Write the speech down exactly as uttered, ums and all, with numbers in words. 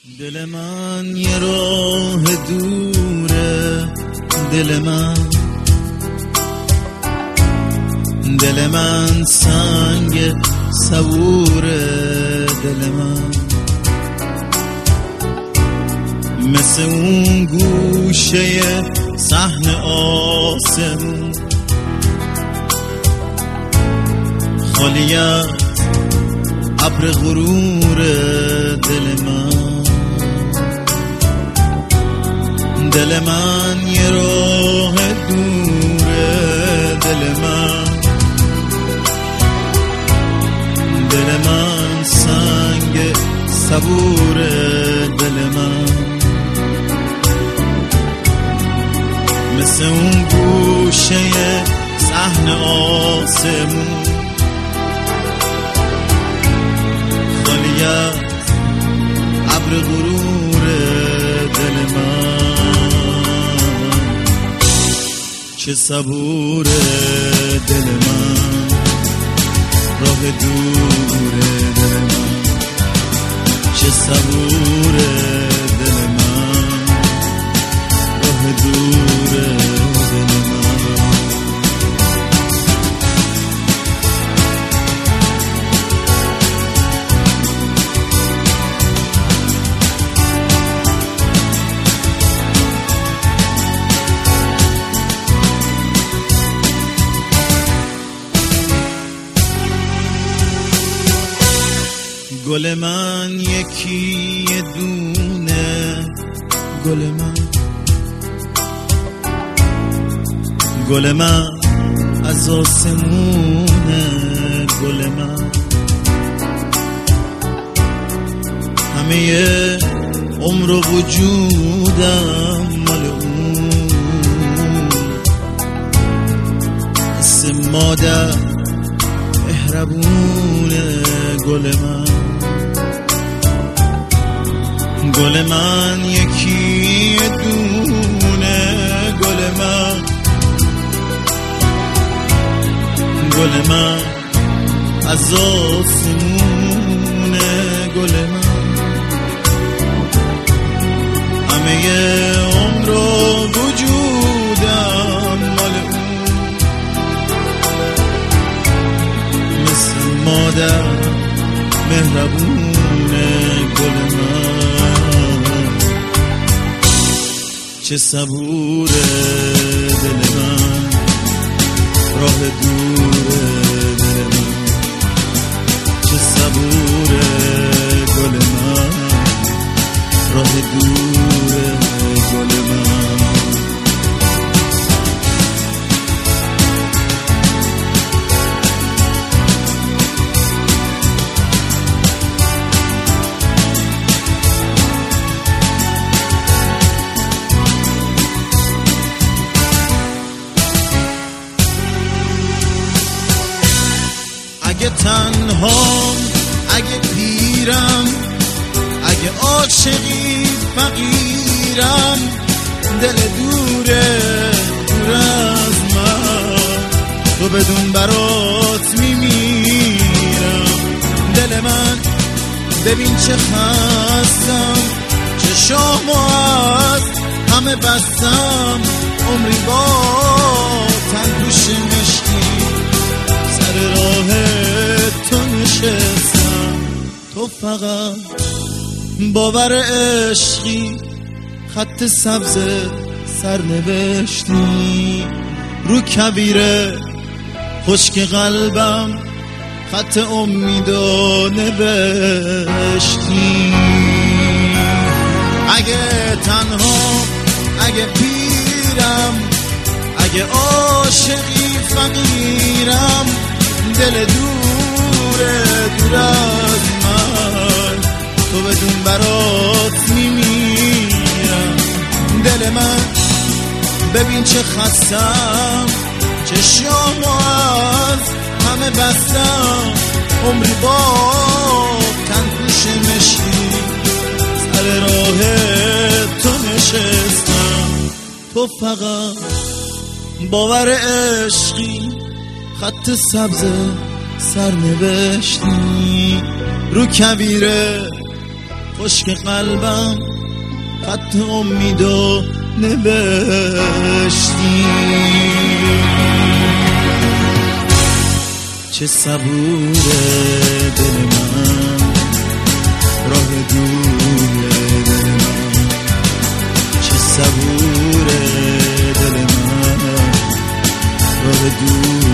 دل من یه راه دوره، دل من دل من سنگ صبوره، دل من مثل اون گوشه صحن آسمون خالی از ابر غرور، دل من دل من یه راه دوره، دل من دل من سنگ صبوره، دل من مثل اون گوشه صحن آسمون خالی از ابر غرور، دل من چه صبوره، دل من راه دوره، دل من چه صبوره، دل من راه دوره، دل من گل من یکی دونه، گل من گل من از آسمونه، گل من همه عمر و وجودم مال اون، حس مادر مهربونه، گل من گل من یکی دونه، گل من گل من از آسمونه، گل من همه عمر و وجودم مال اون، مثل مادر مهربونه، گل من چه صبوره، دل من راه دوره، دل من چه صبوره، گل من راه دوره، گل من اگه تنهام، اگه پیرم، اگه عاشقی فقیرم، دل دوره دور از من، تو بدون برات میمیرم، دل من ببین چه خستم، چه شامو از همه بستم، عمری با تن دوش مشکی سر راه تو نشستم، تو فقط باور عشقی، خط سبز سرنوشتی رو کبیره خشک قلبم، خط امیدو نوشتی. اگه تنها، اگه پیرم، اگه عاشقی فقیرم، دل دوره دور از من، تو بدون برات میمیرم، دل من ببین چه خستم، چه شامو از همه بستم، عمری با تن پوش مشکی سر راه تو نشستم، تو فقط باور عشقی، خط سبز سرنوشتی رو کبیره خشک قلبم خط امیدو نوشتی. چه صبوره دل من، راه دور دل من، چه صبوره دل من، راه دور